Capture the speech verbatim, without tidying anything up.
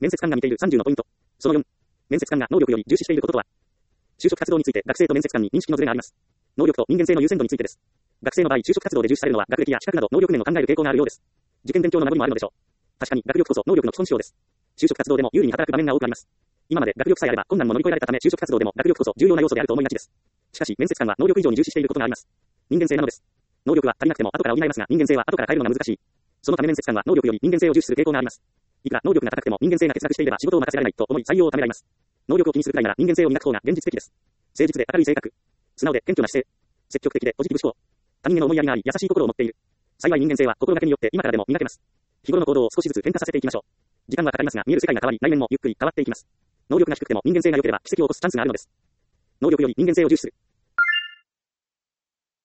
面接官が見ているさんじゅうのポイント。そのよん、面接官が能力より重視していることとは。就職活動について学生と面接官に認識のズレがあります。能力と人間性の優先度についてです。学生の場合、就職活動で重視されるのは学歴や資格など能力面を考える傾向があるようです。受験勉強の名残もあるのでしょう。確かに学力こそ能力の基本指標です。就職活動でも有利に働く場面が多くあります。今まで学力さえあれば困難も乗り越えられたため、就職活動でも学力こそ重要な要素であると思いがちです。しかし面接官は能力以上に重視していることがあります。人間性なのです。能力は足りなくても後から補いますが、人間性は後から変えるのが難しい。そのため面接官は能力より人間性を重視する傾向があります。いくら能力が高くても人間性が欠落していれば仕事を任せられないと思い採用をためらいます。能力を気にするくらいなら人間性を磨く方が現実的です。誠実で明るい性格。素直で謙虚な姿勢。積極的でポジティブ思考。他人への思いやりがあり優しい心を持っている。幸い人間性は心がけによって今からでも磨けます。日頃の行動を少しずつ変化させていきましょう。時間はかかりますが見える世界が変わり来年もゆっくり変わっていきます。能力が低くても人間性が良ければ奇跡を起こすチャンスがあるのです。能力より人間性を重視する。